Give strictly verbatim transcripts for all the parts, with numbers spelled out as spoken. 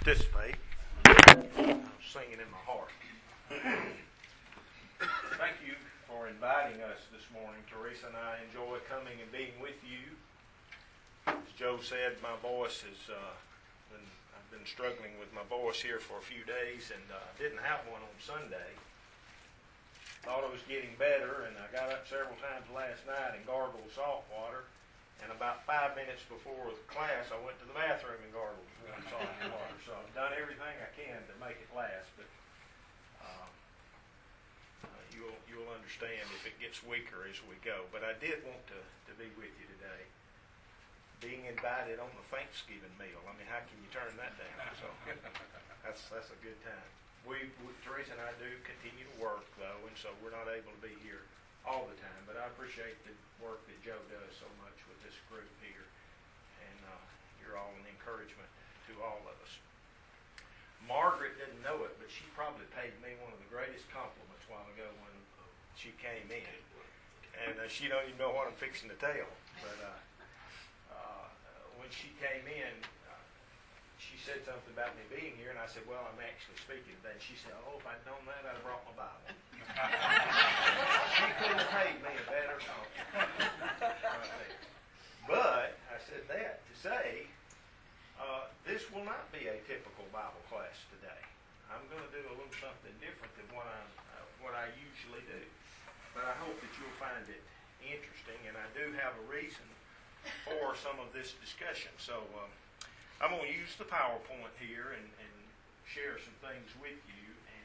participate. I'm singing in my heart. Thank you for inviting us this morning. Teresa and I enjoy coming and being with you. As Joe said, my voice is, uh, been, I've been struggling with my voice here for a few days, and uh, didn't have one on Sunday. Thought I was getting better, and I got up several times last night and gargled salt water. And about five minutes before the class, I went to the bathroom and gargled warm salt water. So I've done everything I can to make it last, but uh, uh, you'll you'll understand if it gets weaker as we go. But I did want to, to be with you today. Being invited on the Thanksgiving meal. I mean, how can you turn that down? So that's that's a good time. We, we Teresa and I do continue to work though, and so we're not able to be here all the time, but I appreciate the work that Joe does so much with this group here, and uh, you're all an encouragement to all of us. Margaret didn't know it, but she probably paid me one of the greatest compliments a while ago when she came in, and uh, she don't even know what I'm fixing to tell, but uh, uh, when she came in, uh, she said something about me being here, and I said, well, I'm actually speaking today, and she said, oh, if I'd known that, I'd have brought my Bible. She couldn't have paid me a better compliment. But I said that to say uh, this will not be a typical Bible class today. I'm going to do a little something different than what I uh, what I usually do. But I hope that you'll find it interesting, and I do have a reason for some of this discussion. So uh, I'm going to use the PowerPoint here and, and share some things with you.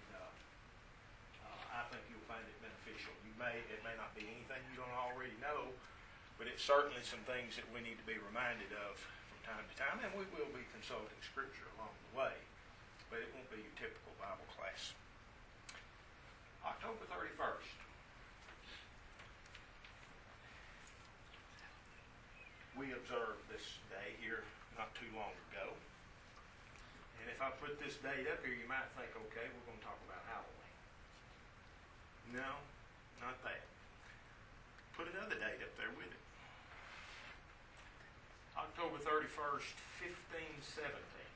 I think you'll find it beneficial. You may, it may not be anything you don't already know, but it's certainly some things that we need to be reminded of from time to time, and we will be consulting Scripture along the way, but it won't be your typical Bible class. October thirty-first. We observed this day here not too long ago, and if I put this date up here, you might think, okay, we're going to talk about Halloween. No, not that. Put another date up there with it. October thirty-first, fifteen seventeen.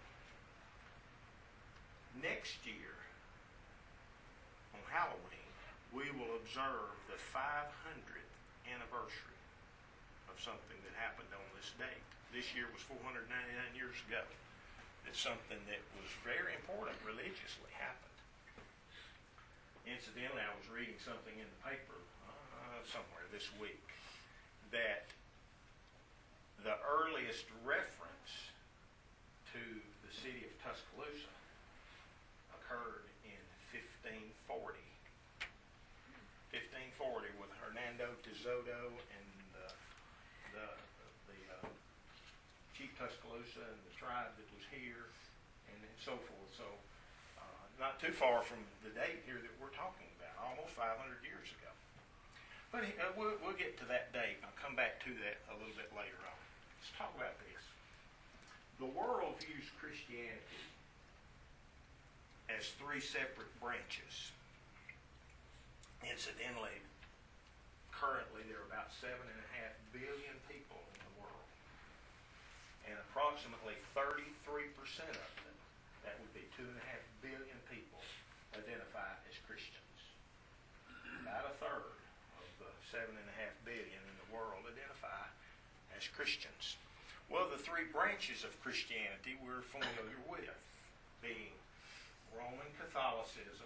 Next year, on Halloween, we will observe the five hundredth anniversary of something that happened on this date. This year was four hundred ninety-nine years ago. It's something that was very important religiously happened. Incidentally, I was reading something in the paper uh, somewhere this week that the earliest reference to the city of Tuscaloosa occurred in fifteen forty. fifteen forty with Hernando Tizoto and uh, the, the uh, Chief Tuscaloosa and the tribe that was here and, and so forth. So. Not too far from the date here that we're talking about, almost five hundred years ago. But uh, we'll, we'll get to that date. I'll come back to that a little bit later on. Let's talk about this. The world views Christianity as three separate branches. Incidentally, currently there are about seven and a half billion people in the world, and approximately thirty-three percent of them, that would be two and a half billion people, identify as Christians. About a third of the seven and a half billion in the world identify as Christians. Well, the three branches of Christianity we're familiar with, being Roman Catholicism,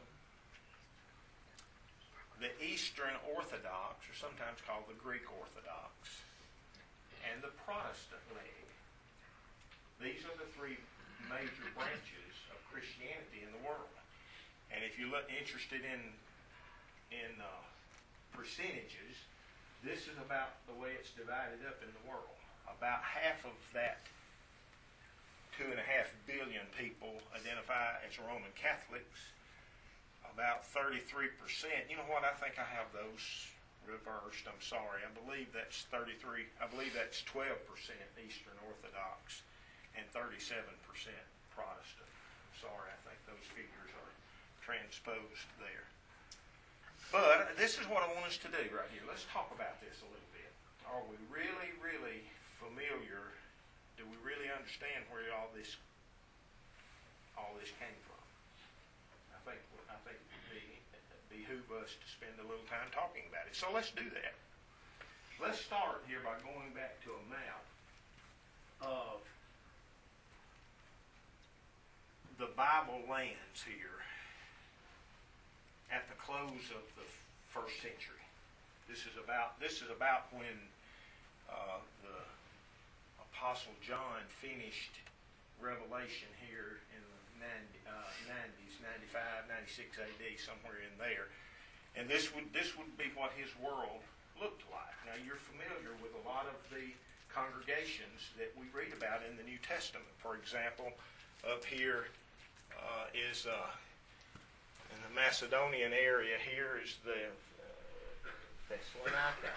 the Eastern Orthodox, or sometimes called the Greek Orthodox, and the Protestant leg. These are the three major branches of Christianity in the world. And if you're interested in in uh, percentages, this is about the way it's divided up in the world. About half of that two and a half billion people identify as Roman Catholics. About thirty-three percent. You know what? I think I have those reversed. I'm sorry. I believe that's thirty-three. I believe that's twelve percent Eastern Orthodox and thirty-seven percent Protestant. Sorry, I think those figures are transposed there. But this is what I want us to do right here. Let's talk about this a little bit. Are we really, really familiar? Do we really understand where all this this came from. I think I think it would be, behoove us to spend a little time talking about it. So let's do that. Let's start here by going back to a map of the Bible lands here at the close of the first century. This is about this is about when uh, the Apostle John finished Revelation here in the nineties, ninety-five, ninety-six A D, somewhere in there. And this would this would be what his world looked like. Now you're familiar with a lot of the congregations that we read about in the New Testament. For example, up here uh, is uh, in the Macedonian area. Here is the uh, Thessalonica,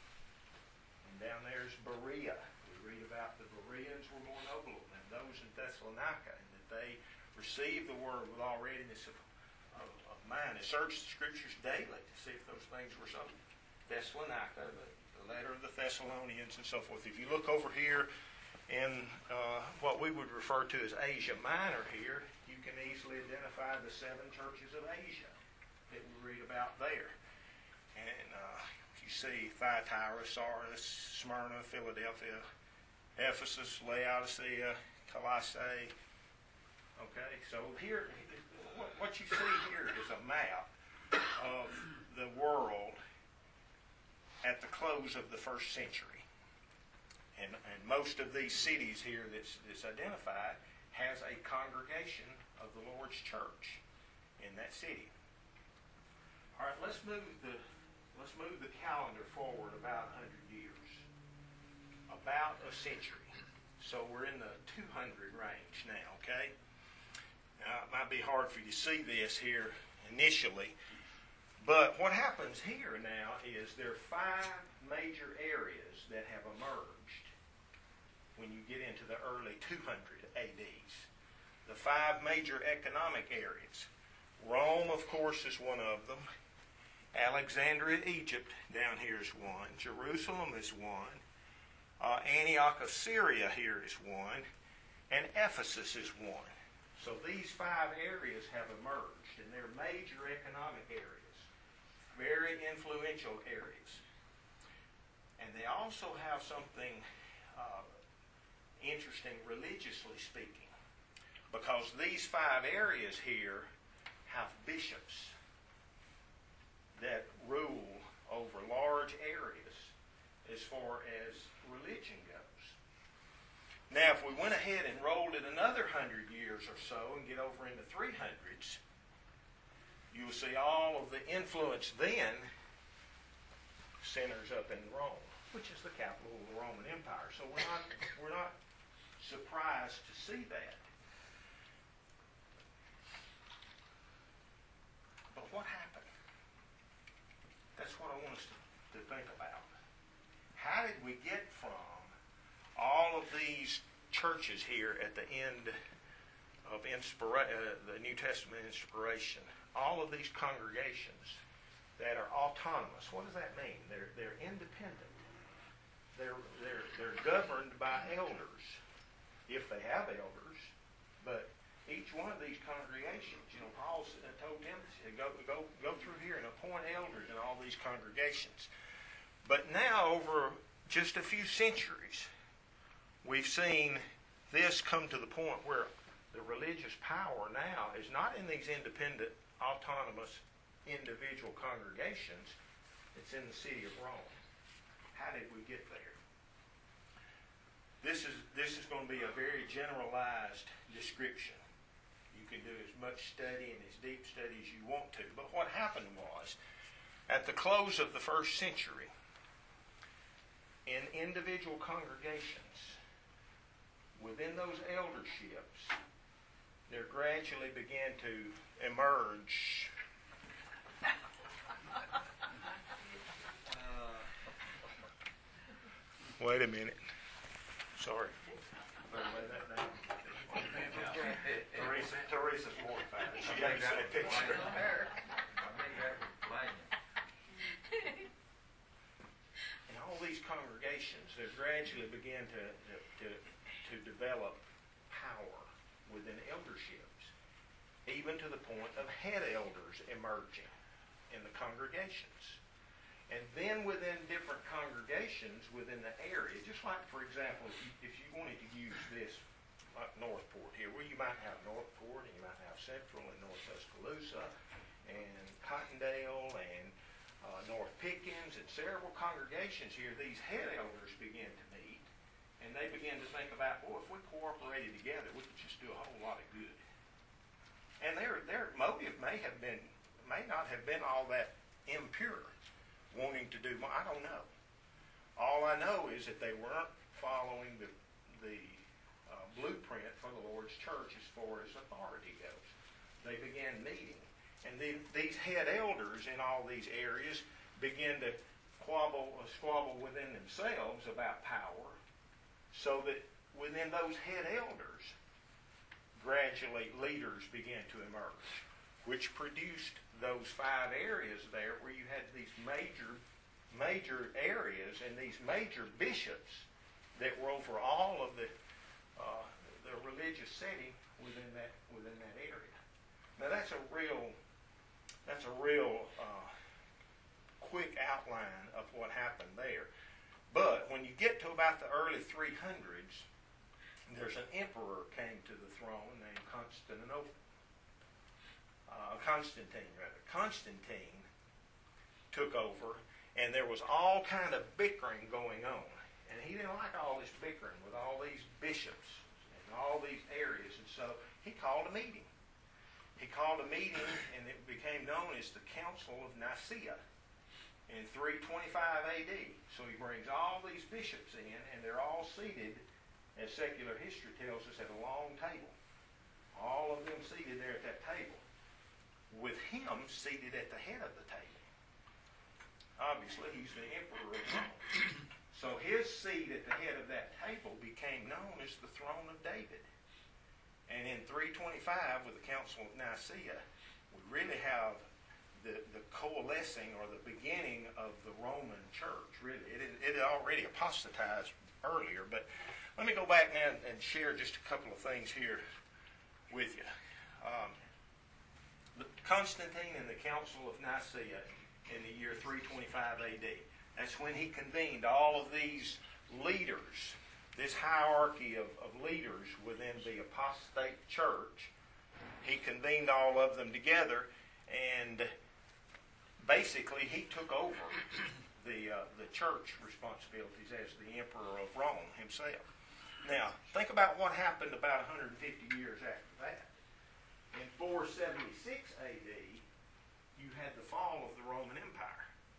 and down there is Berea. We read about the Bereans were more noble than those in Thessalonica, and that they received the word with all readiness of, of, of mind, and searched the Scriptures daily to see if those things were so. Thessalonica, the, the letter of the Thessalonians, and so forth. If you look over here in uh, what we would refer to as Asia Minor here, you can easily identify the seven churches of Asia that we read about there. And uh, you see Thyatira, Sardis, Smyrna, Philadelphia, Ephesus, Laodicea, Colossae. Okay, so here, what, what you see here is a map of the world at the close of the first century. And, and most of these cities here that's, that's identified has a congregation of the Lord's church in that city. All right, let's move the let's move the calendar forward about one hundred years, about a century. So we're in the two hundred range now. Okay. Now it might be hard for you to see this here initially. But what happens here now is there are five major areas that have emerged when you get into the early two hundred A Ds. The five major economic areas. Rome, of course, is one of them. Alexandria, Egypt, down here is one. Jerusalem is one. Uh, Antioch of Syria here is one. And Ephesus is one. So these five areas have emerged, and they're major economic areas. Very influential areas. And they also have something uh, interesting religiously speaking, because these five areas here have bishops that rule over large areas as far as religion goes. Now, if we went ahead and rolled it another hundred years or so and get over into three hundreds, you'll see all of the influence then centers up in Rome, which is the capital of the Roman Empire. So we're not we're not surprised to see that. But what happened? That's what I want us to, to think about. How did we get from all of these churches here at the end of inspira- uh, the New Testament inspiration? All of these congregations that are autonomous. What does that mean? They're they're independent. They're they're they're governed by elders, if they have elders. But each one of these congregations, you know, Paul told Timothy, go go go through here and appoint elders in all these congregations. But now, over just a few centuries, we've seen this come to the point where the religious power now is not in these independent, autonomous, individual congregations. It's in the city of Rome. How did we get there? This is this is going to be a very generalized description. You can do as much study and as deep study as you want to. But what happened was, at the close of the first century, in individual congregations, within those elderships, there gradually began to emerge wait a minute. Sorry. Better lay that down. Teresa, Teresa's mortified. She ain't got a picture. In all these congregations, there gradually began to, to, to develop power within elderships. even to the point of head elders emerging in the congregations. And then within different congregations within the area, just like, for example, if you, if you wanted to use this, like Northport here, where you might have Northport and you might have Central and North Tuscaloosa and Cottondale and uh, North Pickens and several congregations here, these head elders begin to meet, and they begin to think about, boy, if we cooperated together, we could just do a whole lot of good. And their their motive may have been, may not have been all that impure, wanting to do more. I don't know. All I know is that they weren't following the the uh, blueprint for the Lord's church as far as authority goes. They began meeting, and then these head elders in all these areas began to squabble, uh, squabble within themselves about power, so that within those head elders, gradually leaders began to emerge, which produced those five areas there where you had these major, major areas and these major bishops that were over all of the uh, the religious setting within that within that area. Now that's a real that's a real uh, quick outline of what happened there. But when you get to about the early three hundreds, there's an emperor came to the throne named Constantinople. Uh, Constantine, rather. Constantine took over, and there was all kind of bickering going on. And he didn't like all this bickering with all these bishops and all these areas, and so he called a meeting. He called a meeting, and it became known as the Council of Nicaea in three twenty-five A D. So he brings all these bishops in, and they're all seated, as secular history tells us, at a long table. All of them seated there at that table, with him seated at the head of the table. Obviously, he's the emperor of Rome. So his seat at the head of that table became known as the throne of David. And in three twenty-five, with the Council of Nicaea, we really have the, the coalescing or the beginning of the Roman church. Really, it, it had already apostatized earlier, but let me go back now and share just a couple of things here with you. Um, Constantine and the Council of Nicaea in the year three twenty-five A D. That's when he convened all of these leaders, this hierarchy of, of leaders within the apostate church. He convened all of them together, and basically he took over the uh, the church responsibilities as the emperor of Rome himself. Now, think about what happened about one hundred fifty years after that. In four seventy-six A D, you had the fall of the Roman Empire.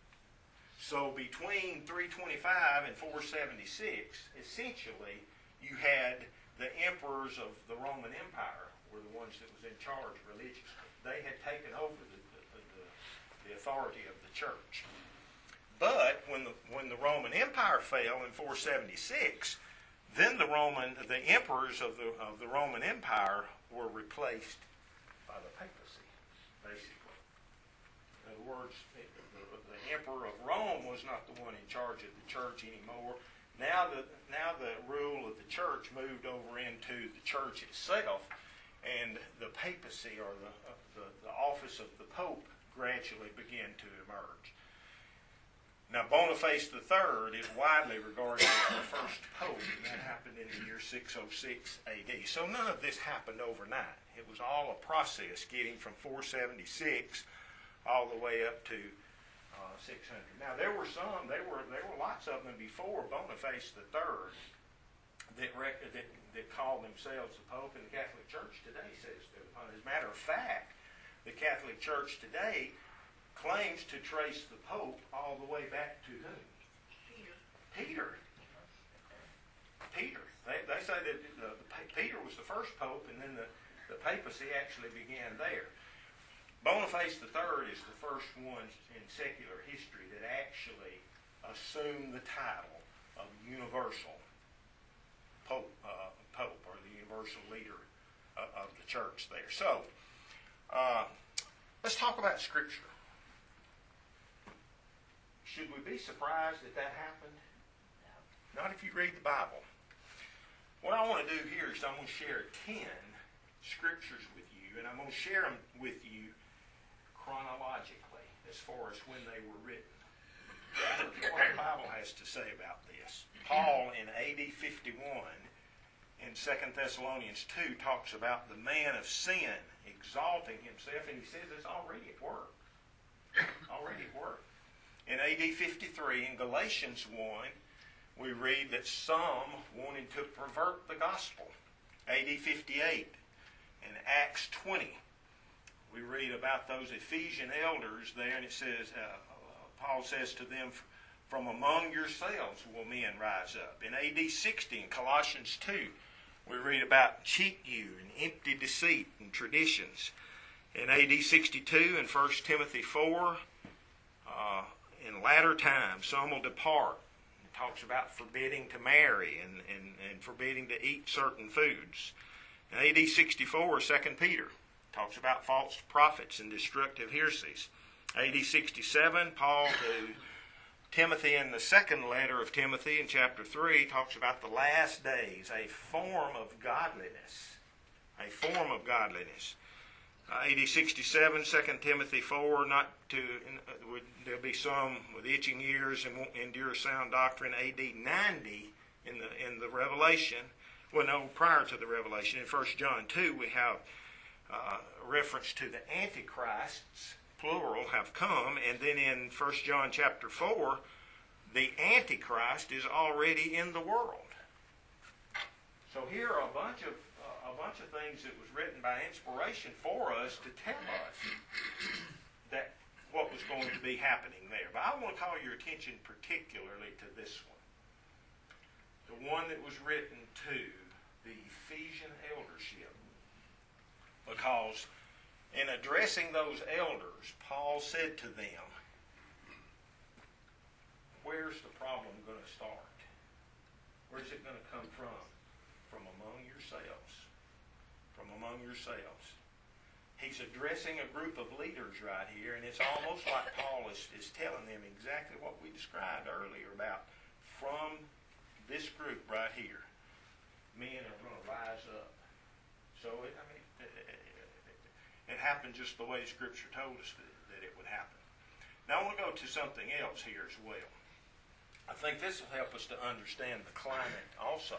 So between three twenty-five and four seventy-six, essentially, you had the emperors of the Roman Empire were the ones that was in charge religiously. They had taken over the, the, the, the authority of the church. But when the when the Roman Empire fell in four seventy-six, then the Roman the emperors of the of the Roman Empire were replaced by the papacy, basically. In other words, the, the, the emperor of Rome was not the one in charge of the church anymore. Now the now the rule of the church moved over into the church itself, and the papacy, or the uh, the, the office of the Pope, gradually began to emerge. Now, Boniface the Third is widely regarded as the first pope, and that happened in the year six oh six A D. So none of this happened overnight. It was all a process getting from four seventy-six all the way up to uh, six hundred. Now, there were some, there were there were lots of them before Boniface the Third that, rec- that, that called themselves the Pope, and the Catholic Church today says that. As a matter of fact, the Catholic Church today claims to trace the Pope all the way back to whom? Peter. Peter. Peter. They, they say that the, the, Peter was the first Pope, and then the, the papacy actually began there. Boniface the Third is the first one in secular history that actually assumed the title of universal Pope, uh, Pope or the universal leader uh, of the church there. So, uh, let's talk about Scripture. Should we be surprised that that happened? No. Not if you read the Bible. What I want to do here is I'm going to share ten scriptures with you, and I'm going to share them with you chronologically as far as when they were written. Look at what the Bible has to say about this. Paul in A D fifty-one in Second Thessalonians two talks about the man of sin exalting himself, and he says it's already at work. Already at work. In A D fifty-three, in Galatians one, we read that some wanted to pervert the gospel. A D fifty-eight, in Acts twenty, we read about those Ephesian elders there, and it says, uh, Paul says to them, from among yourselves will men rise up. In A D sixty, in Colossians two, we read about cheat you and empty deceit and traditions. In A D sixty-two, in First Timothy four, uh, in latter times some will depart. It talks about forbidding to marry and, and, and forbidding to eat certain foods. In A D sixty-four, Second Peter talks about false prophets and destructive heresies. A D sixty-seven, Paul to Timothy in the second letter of Timothy in chapter three talks about the last days, a form of godliness. A form of godliness. Uh, A D sixty-seven, Second Timothy four, not to, uh, would, there'll be some with itching ears and won't endure sound doctrine. A D ninety in the in the Revelation, well no, prior to the Revelation, in First John two we have uh, reference to the Antichrists, plural, have come, and then in First John chapter four, the Antichrist is already in the world. So here are a bunch of uh, a bunch of things that was written by inspiration for us to tell us that what was going to be happening there. But I want to call your attention particularly to this one, the one that was written to the Ephesian eldership, because in addressing those elders, Paul said to them, where's the problem going to start? Where's it going to come from? From among yourselves. From among yourselves. He's addressing a group of leaders right here, and it's almost like Paul is, is telling them exactly what we described earlier about from this group right here. Men are going to rise up. So, it, I mean, it, it, it happened just the way Scripture told us that, that it would happen. Now I want to go to something else here as well. I think this will help us to understand the climate also.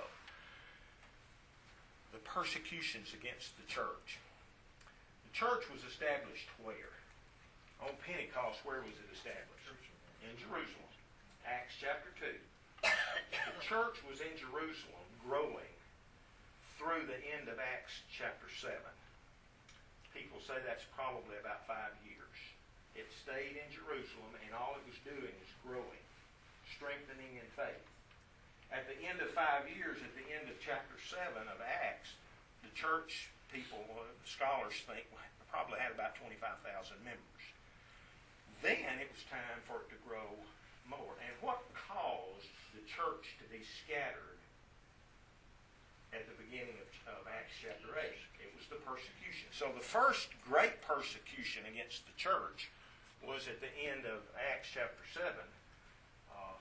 The persecutions against the church. The church was established where? On Pentecost, where was it established? In Jerusalem. Acts chapter two. The church was in Jerusalem growing through the end of Acts chapter seven. People say that's probably about five years. It stayed in Jerusalem, and all it was doing was growing, strengthening in faith. At the end of five years, at the end of chapter seven of Acts, the church people, uh, scholars think, probably had about twenty-five thousand members. Then it was time for it to grow more. And what caused the church to be scattered at the beginning of, of Acts chapter eight? It was the persecution. So the first great persecution against the church was at the end of Acts chapter seven, uh,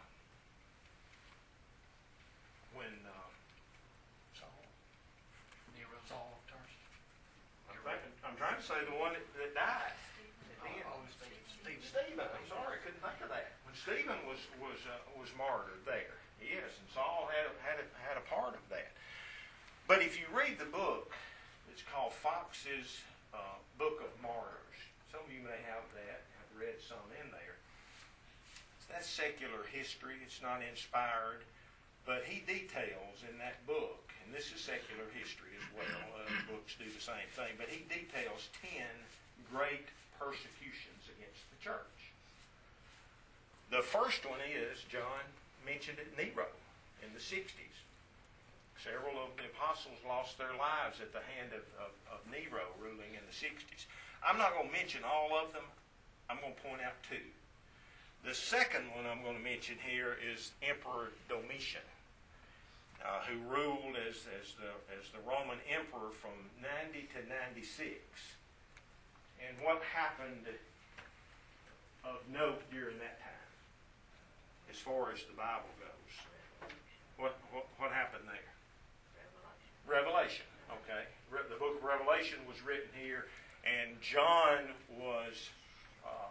when uh, Saul, Nero, Saul of Tarsus. I'm, thinking, I'm trying to say the one that, that died. At the end. Oh, Stephen. Stephen. I'm sorry, I couldn't think of that. When Stephen was was uh, was martyred there, yes, and Saul had a, had a, had a part of that. But if you read the book, it's called Fox's uh, Book of Martyrs. Some of you may have that. I've read some in there. That's secular history. It's not inspired. But he details in that book, and this is secular history as well. Other books do the same thing. But he details ten great persecutions against the church. The first one is, John mentioned it, Nero in the sixties. Several of the apostles lost their lives at the hand of, of, of Nero ruling in the sixties. I'm not going to mention all of them. I'm going to point out two. The second one I'm going to mention here is Emperor Domitian, uh, who ruled as, as, the, as the Roman emperor from ninety to ninety-six. And what happened of note during that time, as far as the Bible goes? What, what, what happened there? Revelation, okay. Re- the book of Revelation was written here, and John was, uh,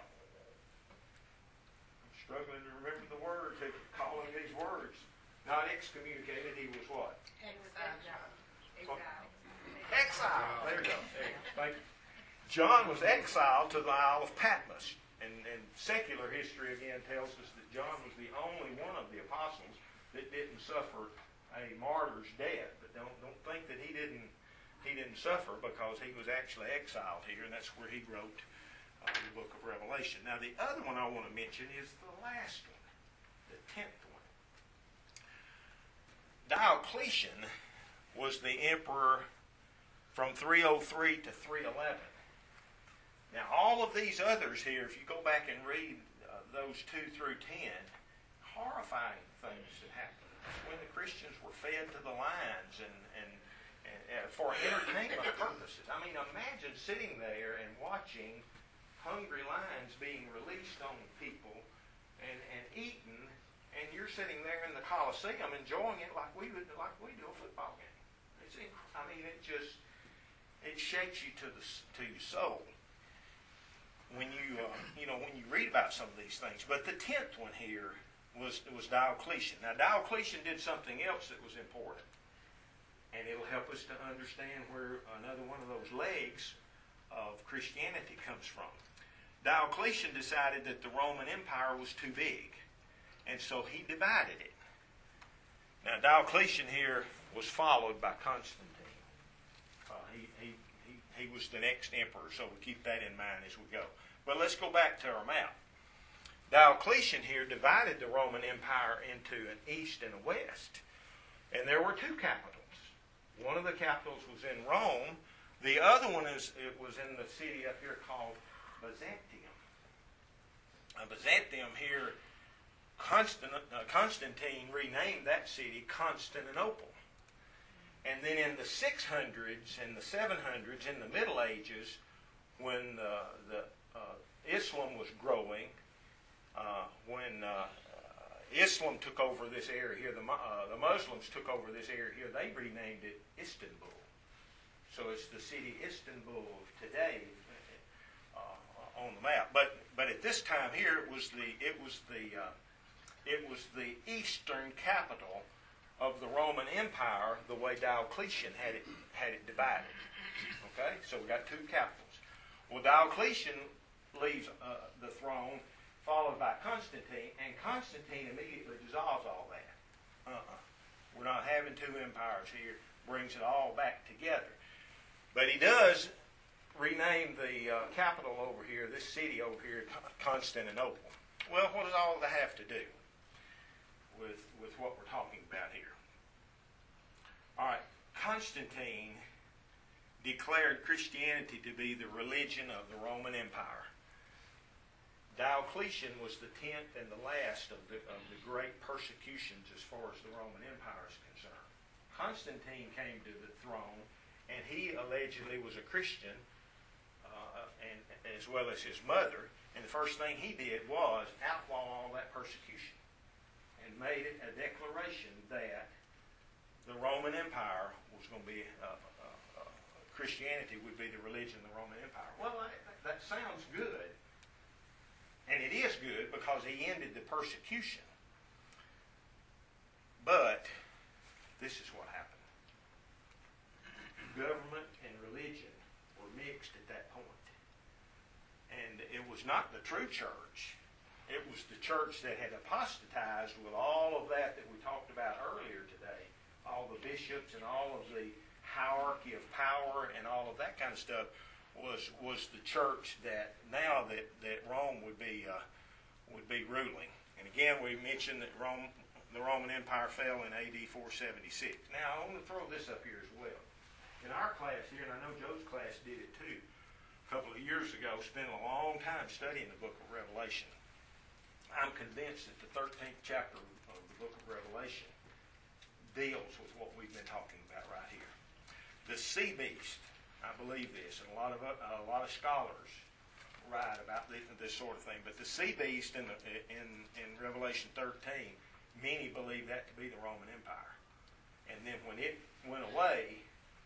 I'm struggling to remember the word, to call him these words. Not excommunicated, he was what? Exile. Exile. Exile. There you go. There you go. Thank you. John was exiled to the Isle of Patmos. And, and secular history again tells us that John was the only one of the apostles that didn't suffer a martyr's death. But don't don't think that he didn't he didn't suffer, because he was actually exiled here, and that's where he wrote uh, the book of Revelation. Now the other one I want to mention is the last one, the tenth one. Diocletian was the emperor from three oh three to three eleven. Now, all of these others here, if you go back and read uh, those two through ten, horrifying things that happened. When the Christians were fed to the lions and, and, and uh, for entertainment purposes. I mean, imagine sitting there and watching hungry lions being released on people and, and eaten, and you're sitting there in the Colosseum enjoying it like we would, like we do a football game. It's, inc- I mean, it just it shakes you to the to your soul when you uh, you know when you read about some of these things. But the tenth one here was was Diocletian. Now Diocletian did something else that was important, and it'll help us to understand where another one of those legs of Christianity comes from. Diocletian decided that the Roman Empire was too big, and so he divided it. Now Diocletian here was followed by Constantine. Uh, he, he He was the next emperor, so we keep that in mind as we go. But let's go back to our map. Diocletian here divided the Roman Empire into an east and a west. And there were two capitals. One of the capitals was in Rome. The other one is it was in the city up here called Byzantium. Now, Byzantium here, Constant, uh, Constantine renamed that city Constantinople. And then in the six hundreds and the seven hundreds, in the Middle Ages, when the, the uh, Islam was growing, uh, when uh, Islam took over this area here, the, uh, the Muslims took over this area here, they renamed it Istanbul. So it's the city Istanbul today uh, on the map. But but at this time here, it was the it was the uh, it was the eastern capital of the Roman Empire, the way Diocletian had it had it divided. Okay, so we got two capitals. Well, Diocletian leaves uh, the throne, followed by Constantine, and Constantine immediately dissolves all that. Uh-uh. We're not having two empires here. Brings it all back together. But he does rename the uh, capital over here, this city over here, Constantinople. Well, what does all of that have to do with with what we're talking about here? All right, Constantine declared Christianity to be the religion of the Roman Empire. Diocletian was the tenth and the last of the, of the great persecutions as far as the Roman Empire is concerned. Constantine came to the throne, and he allegedly was a Christian, uh, and as well as his mother. And the first thing he did was outlaw all that persecution and made it a declaration that the Roman Empire was going to be, uh, uh, uh, Christianity would be the religion of the Roman Empire. Well, that, that sounds good. And it is good because he ended the persecution. But this is what happened. Government and religion were mixed at that point. And it was not the true church. It was the church that had apostatized with all of that that we talked about earlier today. All the bishops and all of the hierarchy of power and all of that kind of stuff was was the church that now that, that Rome would be uh, would be ruling. And again, we mentioned that Rome, the Roman Empire fell in A D four seventy-six. Now, I want to throw this up here as well. In our class here, and I know Joe's class did it too, a couple of years ago, spent a long time studying the book of Revelation. I'm convinced that the thirteenth chapter of the book of Revelation deals with what we've been talking about right here. The sea beast, I believe this, and a lot of uh, a lot of scholars write about this, this sort of thing. But the sea beast in, the, in in Revelation thirteen, many believe that to be the Roman Empire. And then when it went away,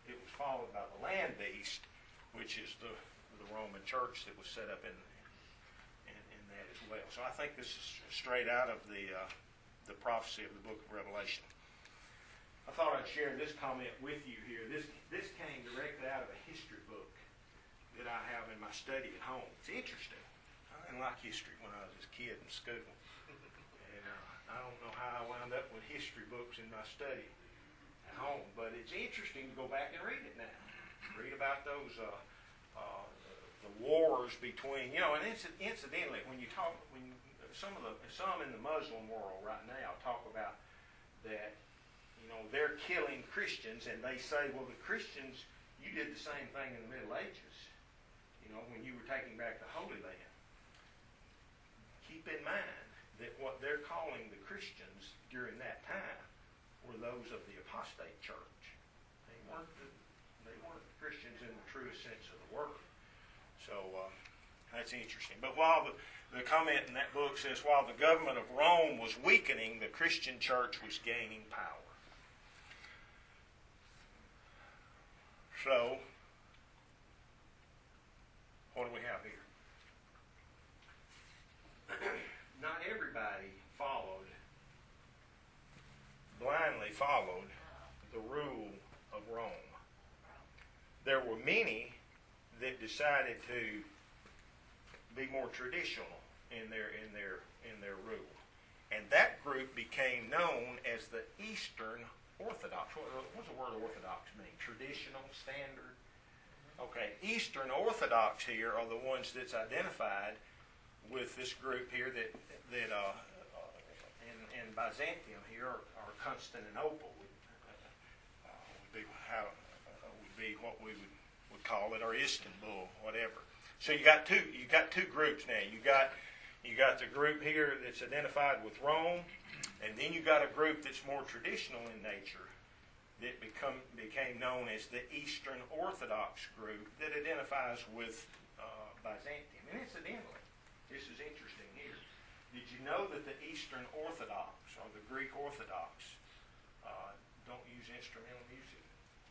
it was followed by the land beast, which is the, the Roman church that was set up in, in, in that as well. So I think this is straight out of the, uh, the prophecy of the book of Revelation. I thought I'd share this comment with you here. This, this came directly out of a history book that I have in my study at home. It's interesting. I didn't like history when I was a kid in school. And uh, I don't know how I wound up with history books in my study at home, but it's interesting to go back and read it now. Read about those uh, uh, the wars between, you know, and inc- incidentally, when you talk, when you, some of the some in the Muslim world right now talk about that, you know, they're killing Christians, and they say, well, the Christians, you did the same thing in the Middle Ages, you know, when you were taking back the Holy Land. Keep in mind that what they're calling the Christians during that time were those of the apostate church. They weren't the, they weren't the Christians in the truest sense of the word. So uh, that's interesting. But while the, the comment in that book says, while the government of Rome was weakening, the Christian church was gaining power. So, what do we have here? Not everybody followed, blindly followed, the rule of Rome. There were many that decided to be more traditional in their in their in their rule, and that group became known as the Eastern Orthodox. What, what does the word Orthodox mean? Traditional, standard. Okay, Eastern Orthodox here are the ones that's identified with this group here that that uh, uh, in, in Byzantium here are, are Constantinople would, uh, would be how uh, would be what we would, would call it, or Istanbul, whatever. So you got two you got two groups now. You got you got the group here that's identified with Rome, and then you got a group that's more traditional in nature that become became known as the Eastern Orthodox group that identifies with uh, Byzantium. And incidentally, this is interesting here. Did you know that the Eastern Orthodox, or the Greek Orthodox, uh, don't use instrumental music?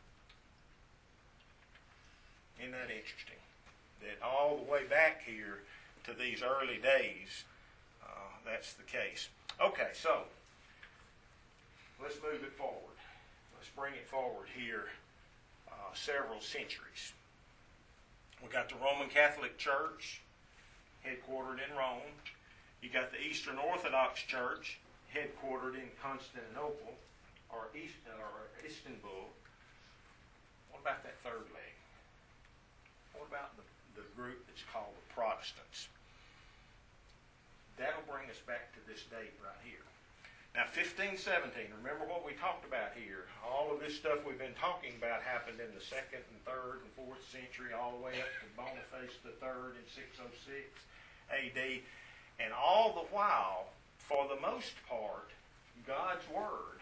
Isn't that interesting? That all the way back here to these early days, uh, that's the case. Okay, so let's move it forward. Let's bring it forward here uh, several centuries. We got the Roman Catholic Church, headquartered in Rome. You got the Eastern Orthodox Church, headquartered in Constantinople, or, East, or Istanbul. What about that third leg? What about the, the group that's called the Protestants? That'll bring us back to this date right here. Now, fifteen seventeen, remember what we talked about here. All of this stuff we've been talking about happened in the second and third and fourth century, all the way up to Boniface the third in six oh six A D. And all the while, for the most part, God's Word,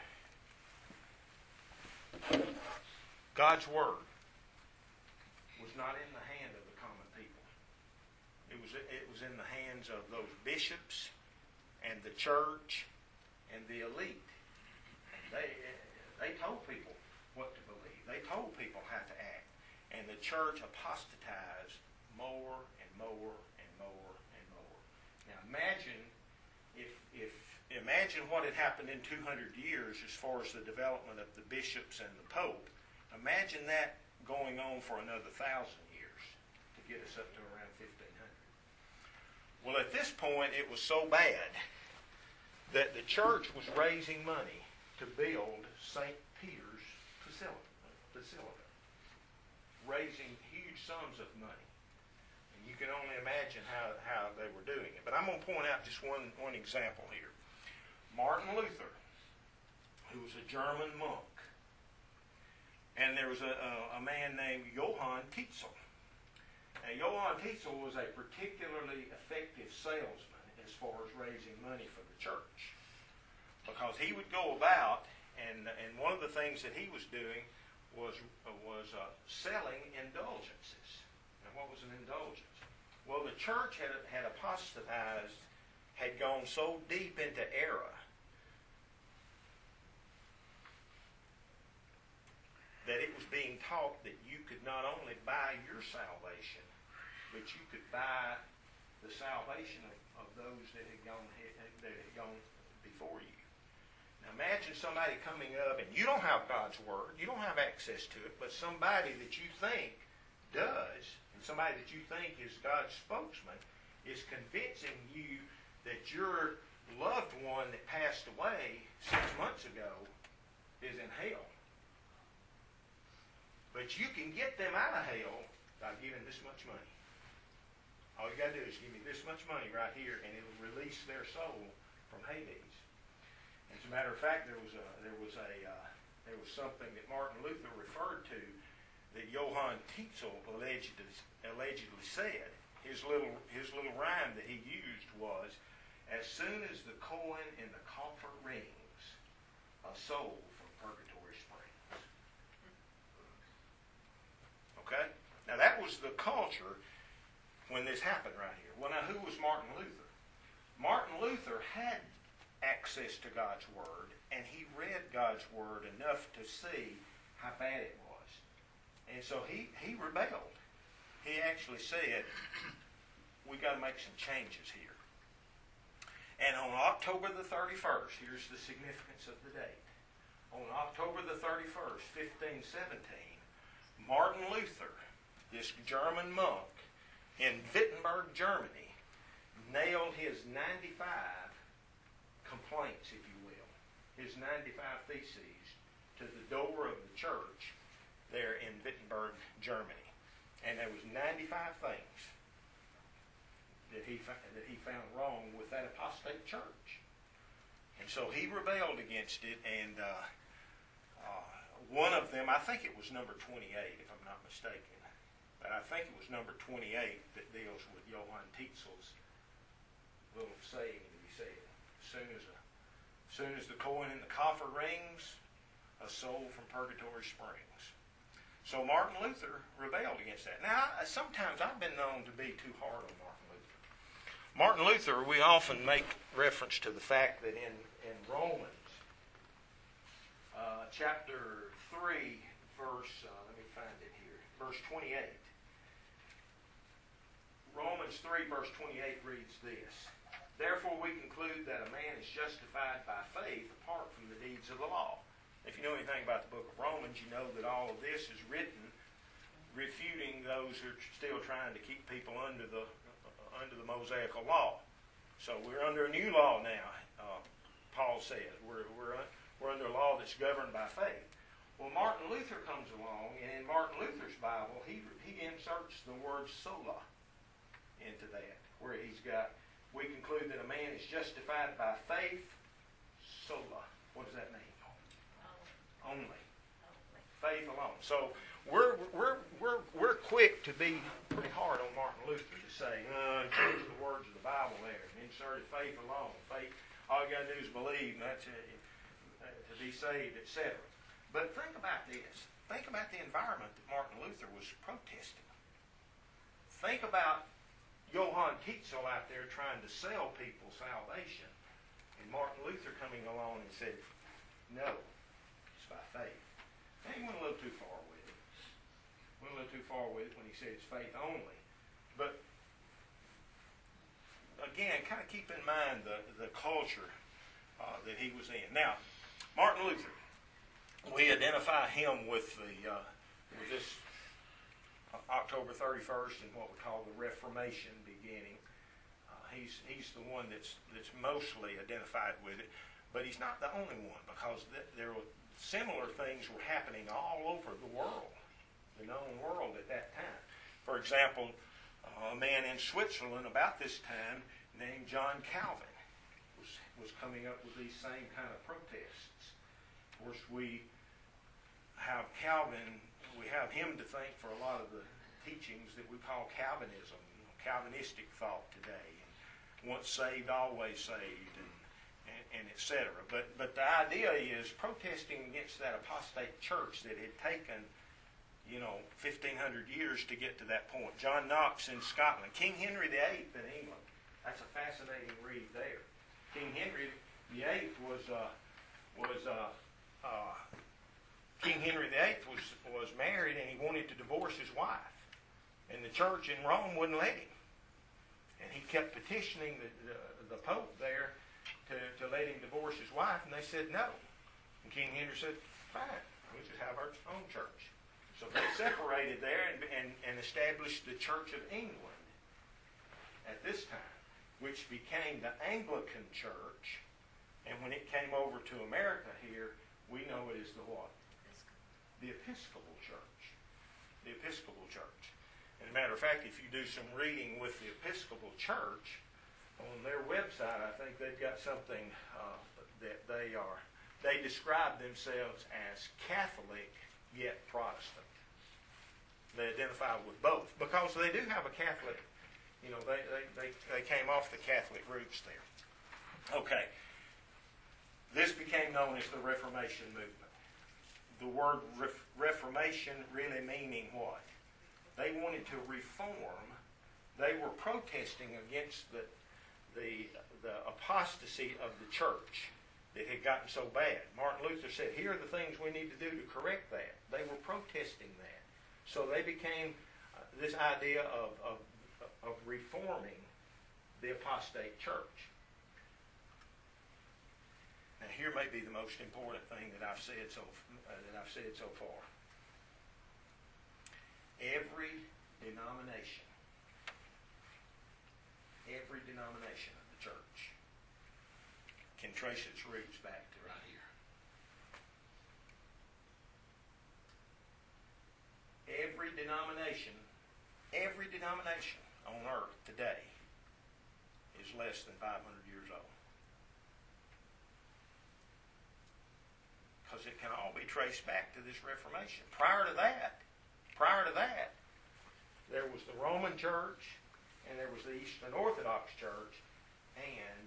God's Word was not in the hand of the common people. It was, it was in the hands of those bishops and the church and the elite. And they, they told people what to believe. They told people how to act. And the church apostatized more and more and more and more. Now imagine if, if imagine what had happened in two hundred years as far as the development of the bishops and the Pope. Imagine that going on for another thousand years to get us up to around fifteen hundred. Well, at this point, it was so bad that the church was raising money to build Saint Peter's Basilica, raising huge sums of money. And you can only imagine how, how they were doing it. But I'm going to point out just one, one example here. Martin Luther, who was a German monk, and there was a, a, a man named Johann Tetzel. Now, Johann Tetzel was a particularly effective salesman as far as raising money for the church, because he would go about, and and one of the things that he was doing was uh, was uh, selling indulgences. Now, what was an indulgence? Well, the church had had apostatized, had gone so deep into error that it was being taught that you could not only buy your salvation, but you could buy the salvation of, of those that had gone that had gone before you. Now imagine somebody coming up, and you don't have God's Word, you don't have access to it, but somebody that you think does, and somebody that you think is God's spokesman, is convincing you that your loved one that passed away six months ago is in hell. But you can get them out of hell by giving this much money. All you got to do is give me this much money right here, and it'll release their soul from Hades. As a matter of fact, there was a there was a uh, there was something that Martin Luther referred to that Johann Tetzel allegedly allegedly said. His little his little rhyme that he used was, "As soon as the coin in the coffer rings, a soul from purgatory springs." Okay? Now that was the culture when this happened right here. Well, now who was Martin Luther? Martin Luther had access to God's Word, and he read God's Word enough to see how bad it was. And so he, he rebelled. He actually said, we got to make some changes here. And on October the thirty-first, here's the significance of the date. On October the thirty-first, fifteen seventeen, Martin Luther, this German monk in Wittenberg, Germany, nailed his ninety-five complaints, if you will, his ninety-five theses to the door of the church there in Wittenberg, Germany. And there was ninety-five things that he, that he found wrong with that apostate church. And so he rebelled against it, and uh, uh, one of them, I think it was number twenty-eight, if I'm not mistaken, but I think it was number twenty-eight that deals with Johann Tetzel's little saying that he said, as soon as, a, as soon as the coin in the coffer rings, a soul from purgatory springs. So Martin Luther rebelled against that. Now, sometimes I've been known to be too hard on Martin Luther. Martin Luther, we often make reference to the fact that in, in Romans, uh, chapter three, verse, uh, let me find it here, verse twenty-eight. Romans three, verse twenty-eight reads this: "Therefore we conclude that a man is justified by faith apart from the deeds of the law." If you know anything about the book of Romans, you know that all of this is written refuting those who are still trying to keep people under the uh, under the Mosaical law. So we're under a new law now, uh, Paul says. We're, we're, un, we're under a law that's governed by faith. Well, Martin Luther comes along, and in Martin Luther's Bible, he, he inserts the word sola into that, where he's got, we conclude that a man is justified by faith, sola. What does that mean? Only. Only. Faith alone. So we're we're we're we're quick to be pretty hard on Martin Luther to say, uh, change the words of the Bible there, and inserted faith alone. Faith, all you got to do is believe, and that's it, uh, to be saved, et cetera. But think about this. Think about the environment that Martin Luther was protesting. Think about Johann Tetzel out there trying to sell people salvation, and Martin Luther coming along and said, no, it's by faith. And he went a little too far with it. Went a little too far with it when he said it's faith only. But again, kind of keep in mind the, the culture uh, that he was in. Now, Martin Luther, we identify him with the uh, with this uh, October thirty-first and what we call the Reformation beginning. Uh, he's he's the one that's that's mostly identified with it, but he's not the only one, because th- there were similar things were happening all over the world, the known world at that time. For example, uh, a man in Switzerland about this time named John Calvin was was coming up with these same kind of protests. Of course, we have Calvin, we have him to thank for a lot of the teachings that we call Calvinism, Calvinistic thought today, and once saved, always saved, and, and, and et cetera. But, but the idea is protesting against that apostate church that had taken, you know, fifteen hundred years to get to that point. John Knox in Scotland, King Henry the Eighth in England. That's a fascinating read there. King Henry the Eighth was uh, was uh, uh, King Henry the Eighth was, was married and he wanted to divorce his wife. And the church in Rome wouldn't let him. And he kept petitioning the, the, the Pope there to, to let him divorce his wife, and they said no. And King Henry said, fine, we'll just have our own church. So they separated there and, and, and established the Church of England at this time, which became the Anglican Church. And when it came over to America here, we know it as the what? The Episcopal Church. The Episcopal Church. And as a matter of fact, if you do some reading with the Episcopal Church, on their website, I think they've got something uh, that they are, they describe themselves as Catholic yet Protestant. They identify with both because they do have a Catholic, you know, they, they, they, they came off the Catholic roots there. Okay. This became known as the Reformation movement. The word ref- Reformation really meaning what? They wanted to reform. They were protesting against the, the, the apostasy of the church that had gotten so bad. Martin Luther said, here are the things we need to do to correct that. They were protesting that. So they became uh, this idea of, of, of reforming the apostate church. Now, here may be the most important thing that I've said so uh, that I've said so far. Every denomination, every denomination of the church can trace its roots back to right here. Every denomination, every denomination on earth today is less than five hundred years old. Because it can all be traced back to this Reformation. Prior to that, prior to that, there was the Roman Church, and there was the Eastern Orthodox Church, and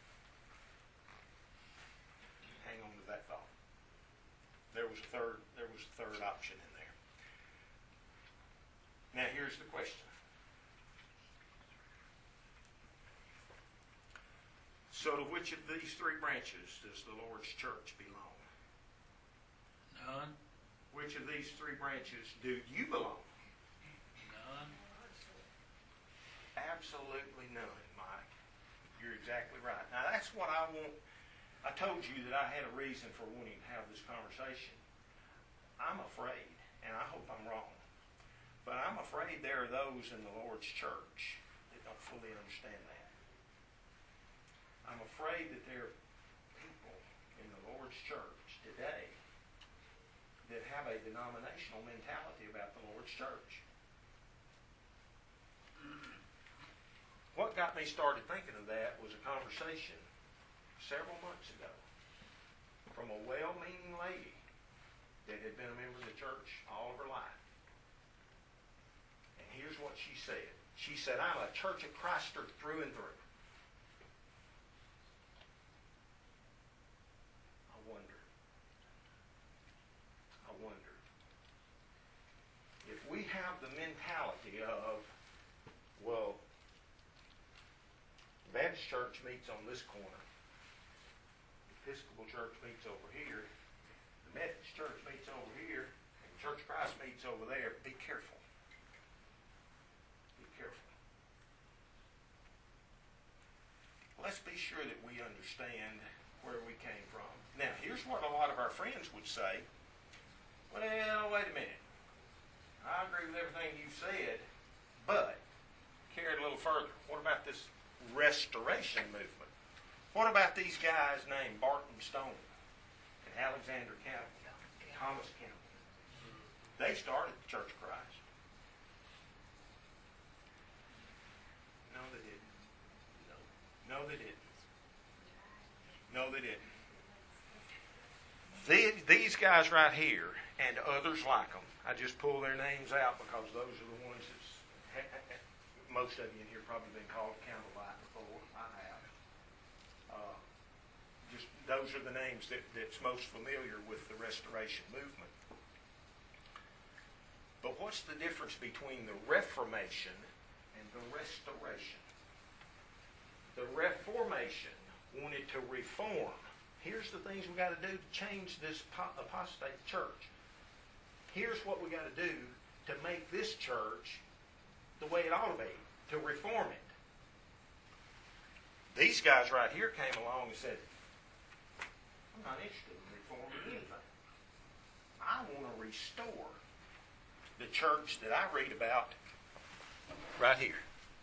hang on to that thought. There was a third. There was a third option in there. Now here's the question. So to which of these three branches does the Lord's church belong? None. Which of these three branches do you belong? None. Absolutely none, Mike. You're exactly right. Now that's what I want. I told you that I had a reason for wanting to have this conversation. I'm afraid, and I hope I'm wrong, but I'm afraid there are those in the Lord's church that don't fully understand that. I'm afraid that there are people in the Lord's church today that have a denominational mentality about the Lord's church. What got me started thinking of that was a conversation several months ago from a well-meaning lady that had been a member of the church all of her life. And here's what she said. She said, I'm a Church of Christer through and through. I wonder. I wonder. If we have the mentality of, well, the Baptist church meets on this corner, the Episcopal church meets over here, the Methodist church meets over here, and the Church of Christ meets over there, be careful. Be careful. Let's be sure that we understand where we came from. Now, here's what a lot of our friends would say. Well, wait a minute. I agree with everything you said, but carry it a little further. What about this Restoration movement? What about these guys named Barton Stone and Alexander Campbell, Thomas Campbell? They started the Church of Christ. No, they didn't. No, they didn't. No, they didn't. These, these guys right here and others like them, I just pull their names out because those are the ones that's, most of you in here probably been called candlelight before. I have. Uh, just those are the names that, that's most familiar with the Restoration movement. But what's the difference between the Reformation and the Restoration? The Reformation wanted to reform. Here's the things we've got to do to change this apostate church. here's what we got to do to make this church the way it ought to be, to reform it. These guys right here came along and said, I'm not interested in reforming anything. I want to restore the church that I read about right here.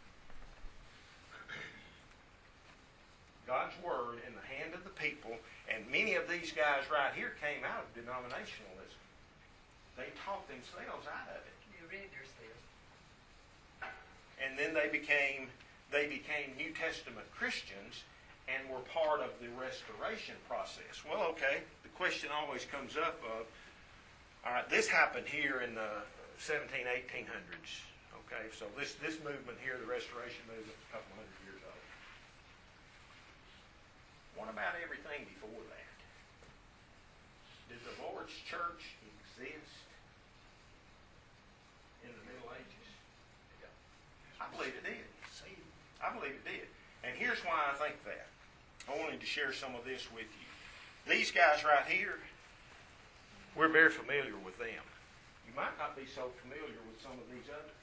God's Word in the hand of the people, and many of these guys right here came out of denominationalism. They taught themselves out of it. You read yourself. And then they became they became New Testament Christians and were part of the restoration process. Well, okay, the question always comes up of, all right, this happened here in the seventeen, eighteen hundreds. Okay, so this, this movement here, the restoration movement, is a couple hundred years old. What about everything before that? Did the Lord's church exist in the Middle Ages? I believe it did. I believe it did. And here's why I think that. I wanted to share some of this with you. These guys right here, we're very familiar with them. You might not be so familiar with some of these others.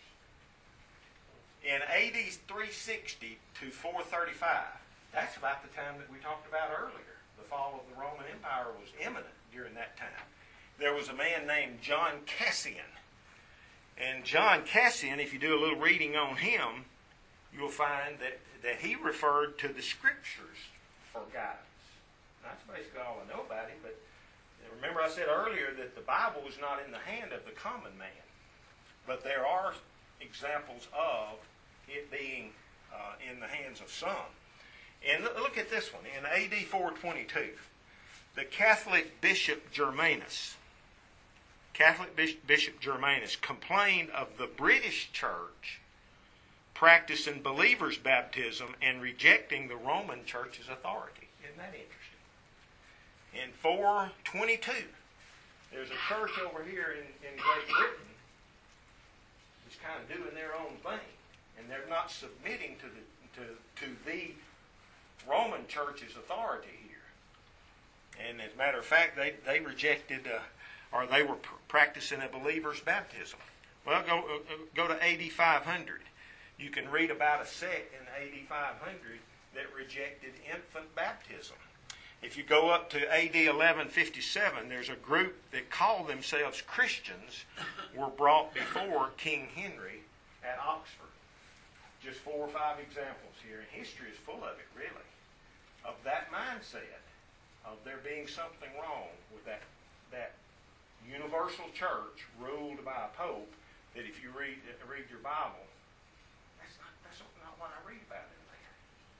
In A D three sixty to four thirty-five, that's about the time that we talked about earlier. The fall of the Roman Empire was imminent during that time. There was a man named John Cassian. And John Cassian, if you do a little reading on him, you'll find that, that he referred to the Scriptures for guidance. That's basically all I know about him, but remember I said earlier that the Bible is not in the hand of the common man. But there are examples of it being uh, in the hands of some. And look at this one. In A D four twenty-two, the Catholic Bishop Germanus, Catholic Bishop Germanus complained of the British Church practicing believers' baptism and rejecting the Roman Church's authority. Isn't that interesting? In four twenty-two, there's a church over here in, in Great Britain that's kind of doing their own thing, and they're not submitting to the to to the Roman Church's authority here. And as a matter of fact, they they rejected, uh, or they were pr- practicing a believer's baptism. Well, go uh, go to A D five hundred. You can read about a sect in A D five hundred that rejected infant baptism. If you go up to A D eleven fifty-seven, there's a group that call themselves Christians were brought before King Henry at Oxford. Just four or five examples here, and history is full of it, really, of that mindset, of there being something wrong with that that universal church ruled by a pope, that if you read read your Bible, that's not that's not what I read about in there.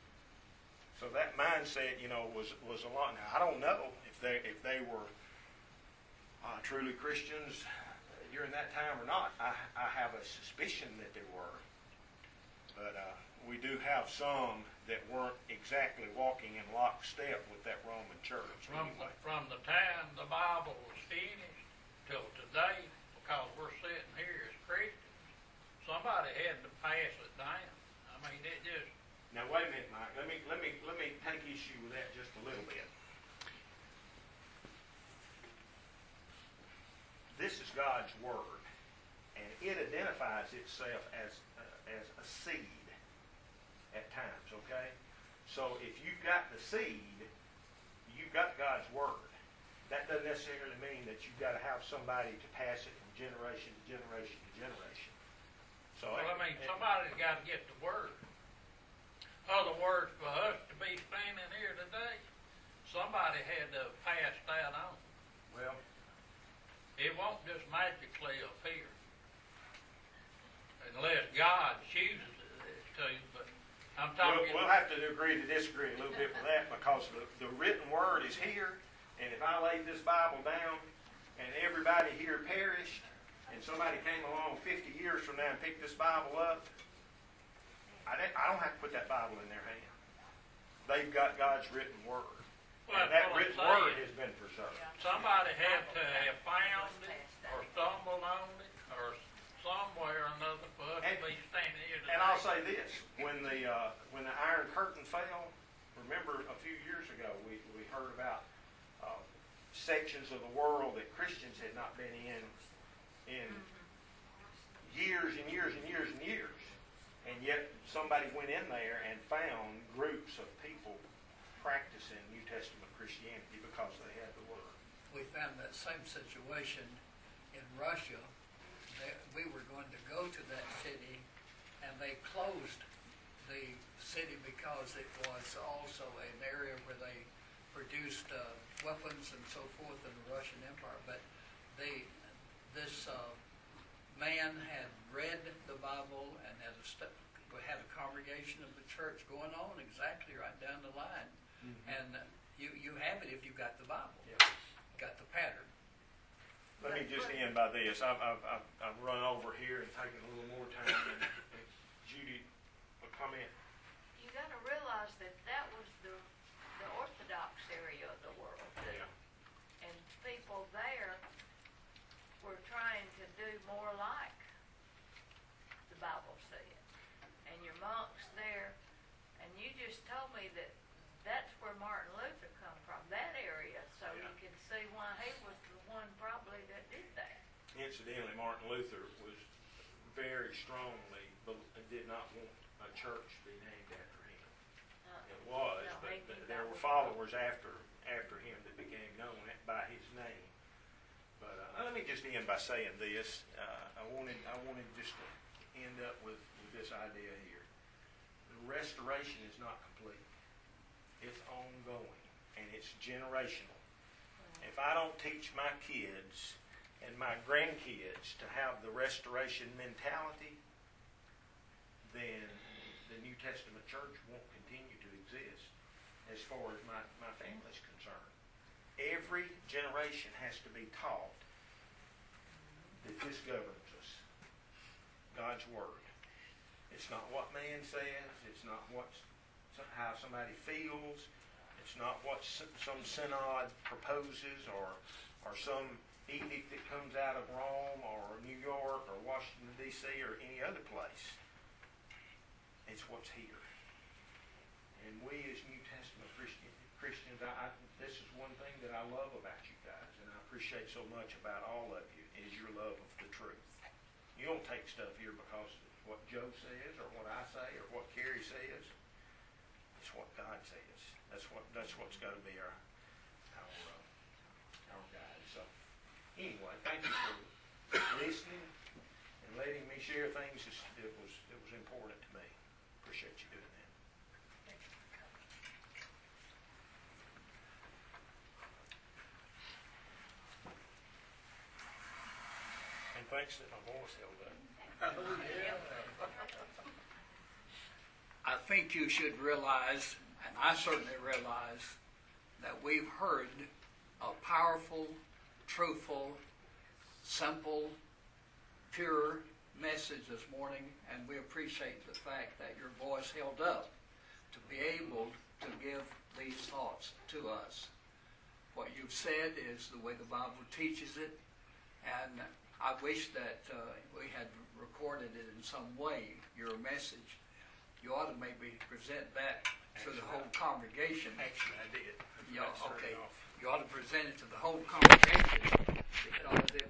So that mindset, you know, was was a lot. Now I don't know if they if they were uh, truly Christians during that time or not. I I have a suspicion that they were. But uh, we do have some that weren't exactly walking in lockstep with that Roman church. From, Anyway. from the time the Bible was finished till today, because we're sitting here as Christians, somebody had to pass it down. I mean, it just... Now wait a minute, Mike. Let me let me let me take issue with that just a little bit. This is God's Word, and it identifies itself as uh, as a seed at times. Okay, so if you've got the seed, you've got God's Word. That doesn't necessarily mean that you've got to have somebody to pass it from generation to generation to generation. So Well, I mean, somebody's got to get the Word. Other words, for us to be standing here today, somebody had to pass that on. well. It won't just magically appear. Unless God chooses it to, but I'm We'll, talking... we'll have to agree to disagree a little bit with that, because the, the written word is here, and if I laid this Bible down and everybody here perished, and somebody came along fifty years from now and picked this Bible up, I, don't- I don't have to put that Bible in their hand. They've got God's written word. Well, And that's that what I'm written saying. word has been preserved. Somebody had to have found it, or stumbled on it, or somewhere or another for us And- to be standing here today. And I'll say this, when the uh, when the Iron Curtain fell, remember a few years ago we, we heard about uh, sections of the world that Christians had not been in in years and years and years and years. And yet somebody went in there and found groups of people practicing New Testament Christianity because they had the Word. We found that same situation in Russia. They, we were going to go to that city, and they closed the city because it was also an area where they produced uh, weapons and so forth in the Russian Empire. But they, this uh, man had read the Bible and had a, st- had a congregation of the church going on exactly right down the line. Mm-hmm. And uh, you, you have it if you've got the Bible. Yeah. Got the pattern. Let me just end by this. I've, I've, I've, I've run over here and taken a little more time. And, and Judy, a comment? You got to realize that that was the the Orthodox area of the world. Yeah. And people there were trying to do more like the Bible said. And your monks there, and you just told me that that's where Martin Luther come from, that area, so Yeah. you can see why he was the one probably that did that. Incidentally, Martin Luther was very strongly, bel- did not want a church to be named after him. Uh, It was, no, but, he but did there not were want- followers after after him that became known by his name. But uh, let me just end by saying this. Uh, I wanted I wanted just to end up with, with this idea here. The restoration is not complete. It's ongoing, and it's generational. If I don't teach my kids and my grandkids to have the restoration mentality, then the New Testament church won't continue to exist as far as my, my family's concerned. Every generation has to be taught that this governs us, God's Word. It's not what man says. It's not what how somebody feels. It's not what some synod proposes or or some edict that comes out of Rome or New York or Washington, D C or any other place. It's what's here. And we as New Testament Christian, Christians, I, I, this is one thing that I love about you guys, and I appreciate so much about all of you, is your love of the truth. You don't take stuff here because of what Joe says or what I say or what Carrie says. It's what God says. That's what that's what's got to be our our uh, our guide. So anyway, thank you for listening and letting me share things. It was it was important to me. Appreciate you doing that. And thanks that my voice held up. I think you should realize, and I certainly realize, that we've heard a powerful, truthful, simple, pure message this morning, and we appreciate the fact that your voice held up to be able to give these thoughts to us. What you've said is the way the Bible teaches it, and I wish that uh, we had recorded it in some way, your message. You ought to maybe present that to the whole congregation. Actually, I did. Yeah, I started okay. off. You ought to present it to the whole congregation because it